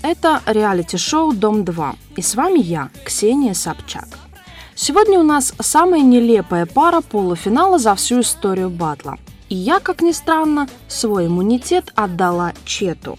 Это реалити-шоу «Дом-2». И с вами я, Ксения Собчак. Сегодня у нас самая нелепая пара полуфинала за всю историю батла. И я, как ни странно, свой иммунитет отдала Чету.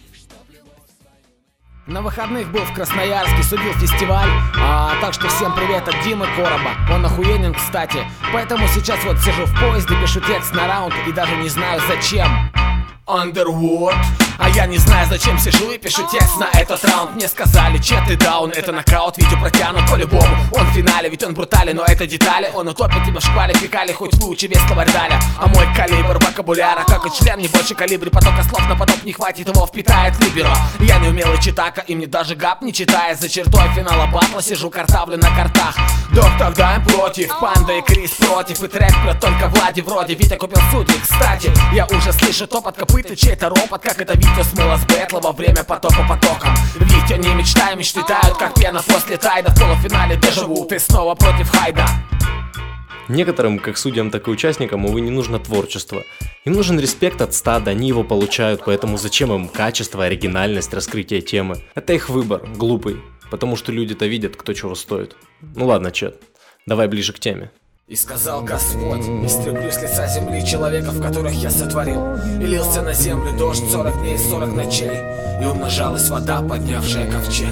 На выходных был в Красноярске, судил фестиваль, так что всем привет от Димы Короба. Он охуенен, кстати. Поэтому сейчас вот сижу в поезде, пишу текст на раунд и даже не знаю зачем. Underwood. А я не знаю, зачем сижу и пишу текст на этот раунд. Мне сказали, Чет и даун, это нокаут, видео протянут по-любому. Он в финале, ведь он брутален, но это детали. Он утопит тебя в шквале, фекали, хоть выучи весь словарь Даля. А мой калибр вокабуляра, как и член, не больше калибри. Потока слов на поток не хватит, его впитает либеро. Я не умелый читака, и мне даже гап не читает. За чертой финала батла сижу, картавлю на картах. Доктор Дайм против, Панда и Крис против. И трек прет только Влади вроде. Витя купил судьи, кстати. Я уже слышу топот копыт и чей-то ропот. Как это Витя смыло с бэтла во время потопа потоком. Витя не мечтай, мечты тают, как пена после тайда. В полуфинале дежаву, ты снова против Хайда. Некоторым, как судьям, так и участникам, увы, не нужно творчество. Им нужен респект от стада, они его получают, поэтому зачем им качество, оригинальность, раскрытие темы? Это их выбор, глупый, потому что люди-то видят, кто чего стоит. Ну ладно, Чет, давай ближе к теме. И сказал Господь, истреблю с лица земли человеков, которых я сотворил. И лился на землю дождь 40 дней, 40 ночей, и умножалась вода, поднявшая ковчег.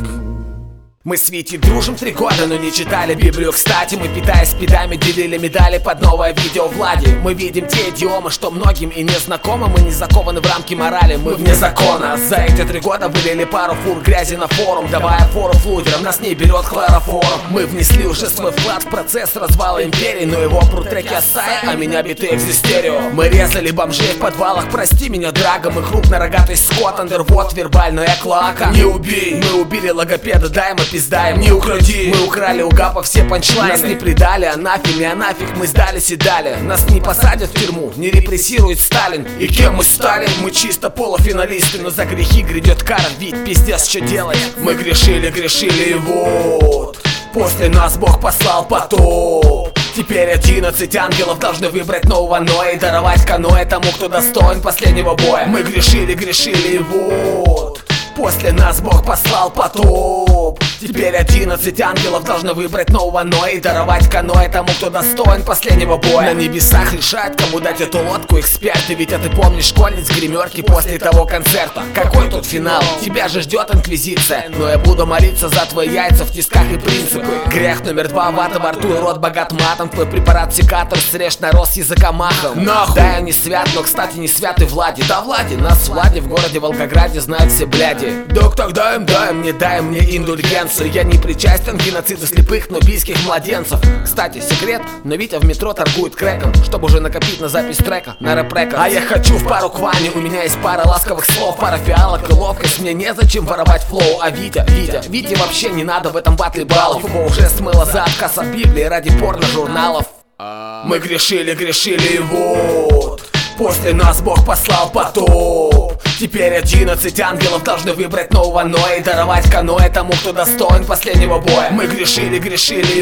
Мы с Витей дружим 3 года, но не читали Библию. Кстати, мы, питаясь спидами, делили медали под новое видео Влади. Мы видим те идиомы, что многим и не знакомы. Мы не закованы в рамки морали, мы вне закона. За эти 3 года вылили пару фур грязи на форум, давая фору флудерам, нас не берет хлороформ. Мы внесли уже свой вклад в процесс развала империи, но его прут треки Асая, а меня биты экзистерио. Мы резали бомжей в подвалах, прости меня, Драго. Мы крупнорогатый скот, андервод, вербальная клоака. Не убей, мы убили логопеда, дай мы пиздаем, не укради. Мы украли у гапа все панчлайны. Нас не предали, а нафиг, не а нафиг, мы сдались и дали. Нас не посадят в тюрьму, не репрессирует Сталин. И кем мы стали? Мы чисто полуфиналисты, но за грехи грядет кара, ведь пиздец, что делать? Мы грешили и вот после нас Бог послал потоп. Теперь 11 ангелов должны выбрать нового Ноя и даровать каноэ тому, кто достоин последнего боя. Мы грешили и вот после нас Бог послал потоп. Теперь 11 ангелов должны выбрать нового Ноя и даровать каноэ тому, кто достоин последнего боя. На небесах решают, кому дать эту лодку эксперты. Ведь ты помнишь школьниц гримерки после того концерта. Какой тут финал? Тебя же ждет инквизиция. Но я буду молиться за твои яйца в тисках и принципы. Грех номер 2, вата во рту и рот богат матом. Твой препарат секатор, срежь на рост языка махом. Нахуй! Да, я не свят, но, кстати, не свят и Влади. Да, Влади, нас с Влади в городе Волгограде знают все бляди. Доктор, дай мне индульгенцию. Я не причастен к геноциду слепых нубийских младенцев. Кстати, секрет, но Витя в метро торгует крэком, чтобы уже накопить на запись трека, на рэп-рекорд. А я хочу в пару к Ване, у меня есть пара ласковых слов, пара фиалок и ловкость. Мне незачем воровать флоу, а Вите вообще не надо в этом батле баллов. Его уже смыло за отказ от Библии ради порно-журналов. Мы грешили и вот после нас Бог послал потоп. Теперь 11 ангелов должны выбрать нового Ноя и даровать каноэ тому, кто достоин последнего боя. Мы грешили и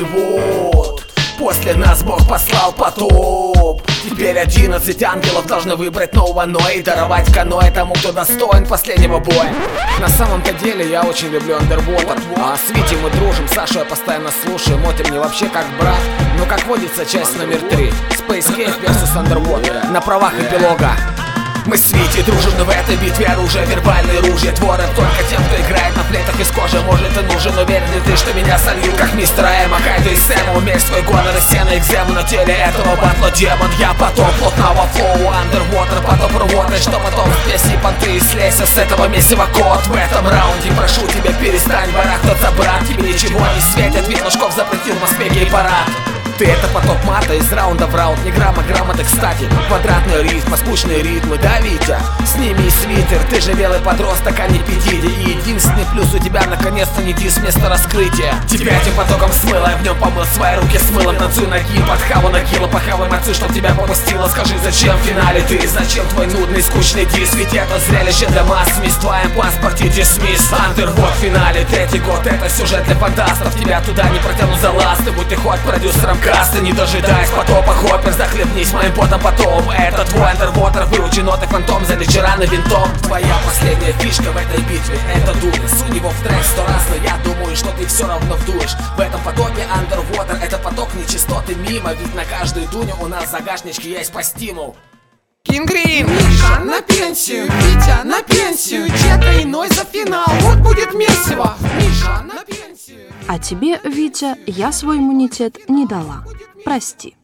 вот после нас Бог послал потоп. Теперь 11 ангелов должны выбрать нового Ноя и даровать каноэ тому, кто достоин последнего боя. На самом-то деле я очень люблю Underwater. А с Витей мы дружим, Сашу я постоянно слушаю. Мотя мне вообще как брат. Но как водится, часть номер 3 Space Cave vs Underwater на правах эпилога. Мы с Витей дружим, но в этой битве оружие, вербальные ружья. Твой рэп только тем, кто играет на флейтах из кожи. Может и нужен, уверен ли ты, что меня сольют как мистера Эма, Хайда и Сэма. Умерь свой гонор и сено экзему на теле этого батла демон. Я потом плотного флоу, Underwater, потом рвотой, что потом в песне понты. Слейся с этого месива кот. В этом раунде прошу тебя, перестань барахтаться, брат. Тебе ничего не светит, ведь Лужков запретил в Москве гей-парад. Ты это поток мата из раунда в раунд. Не грамма грамоты, кстати. Квадратный рифм, скучные ритмы, да, Витя? Сними свитер, ты же белый подросток, а не педиди. И единственный плюс у тебя наконец-то не дис вместо раскрытия. Тебя этим потоком смыло, я в нем помыл свои руки с мылом. Танцуй ноги под хаву нагила, похавай морцы, чтоб тебя попустило. Скажи, зачем в финале ты? Зачем твой нудный, скучный дис? Ведь это зрелище для масс. В твоем паспорте дисмисс. Underwood в финале, 3-й год, это сюжет для фантастов. Тебя туда не протянут за ласты, будь ты хоть продюсером касты. Не дожидаясь потопа, хоппер, захлебнись моим потом потом. Это твой Underwater, выучи ноты фантом за вечера. Раны винтом, твоя последняя фишка в этой битве. Это Дуня, сунь его в трек 100 раз, но я думаю, что ты все равно вдуешь. В этом потоке Underwater, это поток нечистоты мимо. Ведь на каждую Дуню у нас в загашничке есть по стимул. Кингрин, Миша на пенсию, Витя на пенсию, чья-то иной за финал, вот будет месиво. Миша на пенсию. А тебе, Витя, я свой иммунитет не дала. Прости.